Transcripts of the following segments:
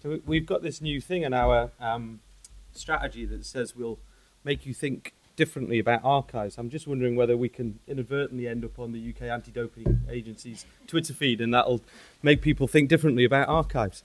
So we've got this new thing in our strategy that says we'll make you think differently about archives. I'm just wondering whether we can inadvertently end up on the UK Anti-Doping Agency's Twitter feed, and that'll make people think differently about archives.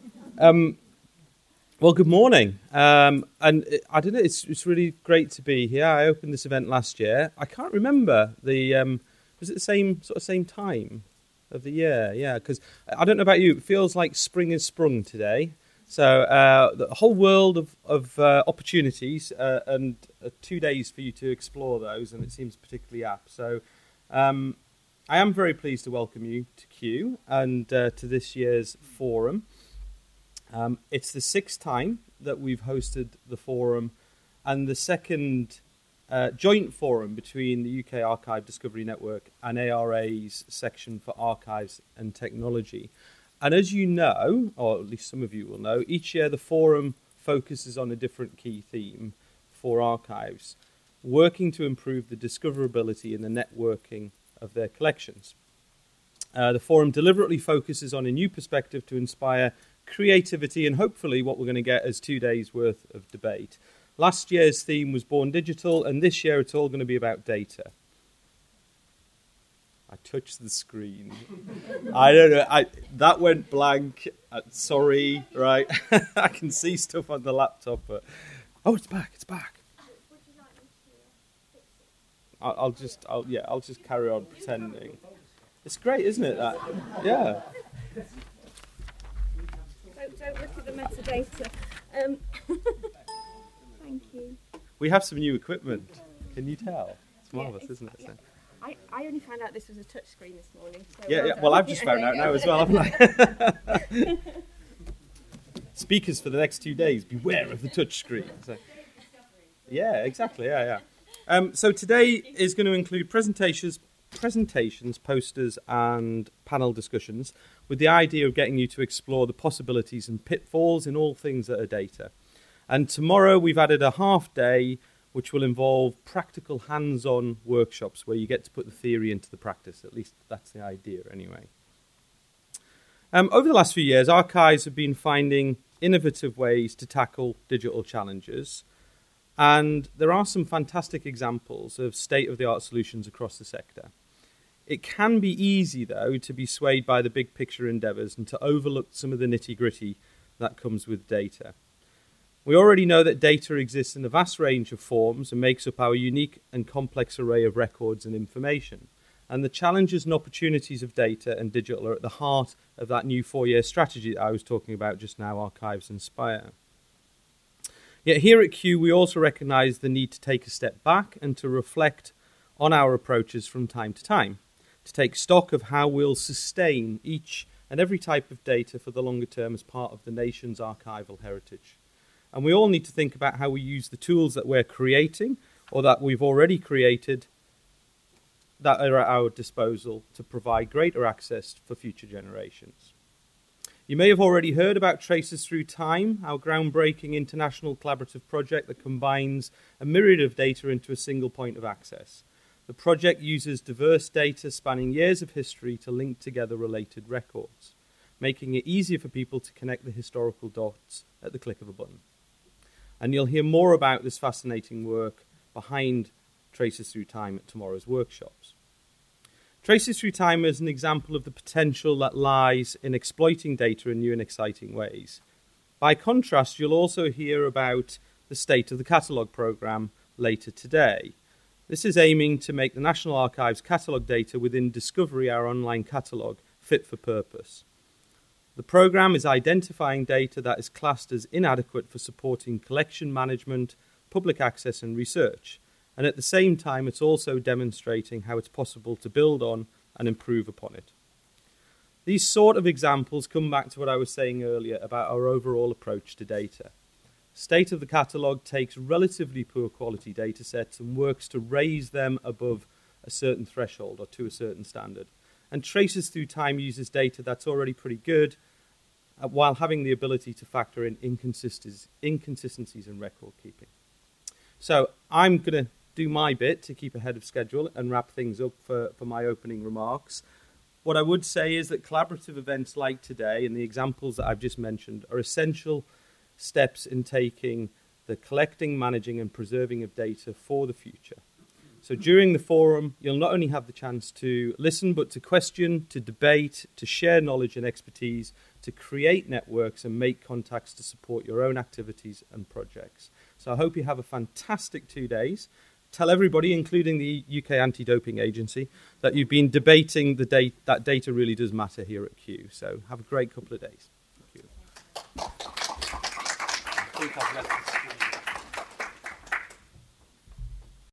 Well, good morning. And I don't know, it's really great to be here. I opened this event last year. I can't remember was it the same time of the year? Yeah, because I don't know about you, it feels like spring has sprung today. So the whole world of opportunities and 2 days for you to explore those, and it seems particularly apt. So I am very pleased to welcome you to Kew and to this year's forum. It's the 6th time that we've hosted the forum and the second joint forum between the UK Archive Discovery Network and ARA's section for Archives and Technology. And as you know, or at least some of you will know, each year the forum focuses on a different key theme for archives, working to improve the discoverability and the networking of their collections. The forum deliberately focuses on a new perspective to inspire creativity and hopefully what we're going to get as 2 days worth of debate. Last year's theme was Born Digital, and this year it's all going to be about data. I touched the screen. I don't know. That went blank. Sorry, right? I can see stuff on the laptop, but it's back. It's back. Would you like me to fix it? I'll just carry on pretending. It's great, isn't it? That, yeah. Don't look at the metadata. Thank you. We have some new equipment. Can you tell? It's marvellous, isn't it? Yeah. I only found out this was a touch screen this morning. So Yeah. Well, I've just found out now as well, haven't I? Speakers for the next 2 days. Beware of the touch screen. So, yeah, exactly. Yeah. So today is going to include presentations, posters, and panel discussions with the idea of getting you to explore the possibilities and pitfalls in all things that are data. And tomorrow we've added a half day which will involve practical hands-on workshops where you get to put the theory into the practice. At least that's the idea anyway. Over the last few years, archives have been finding innovative ways to tackle digital challenges, and there are some fantastic examples of state-of-the-art solutions across the sector. It can be easy, though, to be swayed by the big picture endeavours and to overlook some of the nitty-gritty that comes with data. We already know that data exists in a vast range of forms and makes up our unique and complex array of records and information. And the challenges and opportunities of data and digital are at the heart of that new 4-year strategy that I was talking about just now, Archives Inspire. Yet here at Kew, we also recognise the need to take a step back and to reflect on our approaches from time, to take stock of how we'll sustain each and every type of data for the longer term as part of the nation's archival heritage. And we all need to think about how we use the tools that we're creating or that we've already created that are at our disposal to provide greater access for future generations. You may have already heard about Traces Through Time, our groundbreaking international collaborative project that combines a myriad of data into a single point of access. The project uses diverse data spanning years of history to link together related records, making it easier for people to connect the historical dots at the click of a button. And you'll hear more about this fascinating work behind Traces Through Time at tomorrow's workshops. Traces Through Time is an example of the potential that lies in exploiting data in new and exciting ways. By contrast, you'll also hear about the State of the Catalogue programme later today. This is aiming to make the National Archives catalogue data within Discovery, our online catalogue, fit for purpose. The programme is identifying data that is classed as inadequate for supporting collection management, public access and research. And at the same time, it's also demonstrating how it's possible to build on and improve upon it. These sort of examples come back to what I was saying earlier about our overall approach to data. State of the Catalogue takes relatively poor quality data sets and works to raise them above a certain threshold or to a certain standard. And Traces Through Time uses data that's already pretty good while having the ability to factor in inconsistencies in record keeping. So I'm going to do my bit to keep ahead of schedule and wrap things up for my opening remarks. What I would say is that collaborative events like today and the examples that I've just mentioned are essential steps in taking the collecting, managing and preserving of data for the future. So during the forum, you'll not only have the chance to listen, but to question, to debate, to share knowledge and expertise, to create networks and make contacts to support your own activities and projects. So I hope you have a fantastic 2 days. Tell everybody, including the UK Anti-Doping Agency, that you've been debating that data really does matter here at Kew. So have a great couple of days. Thank you. I think I've left the screen.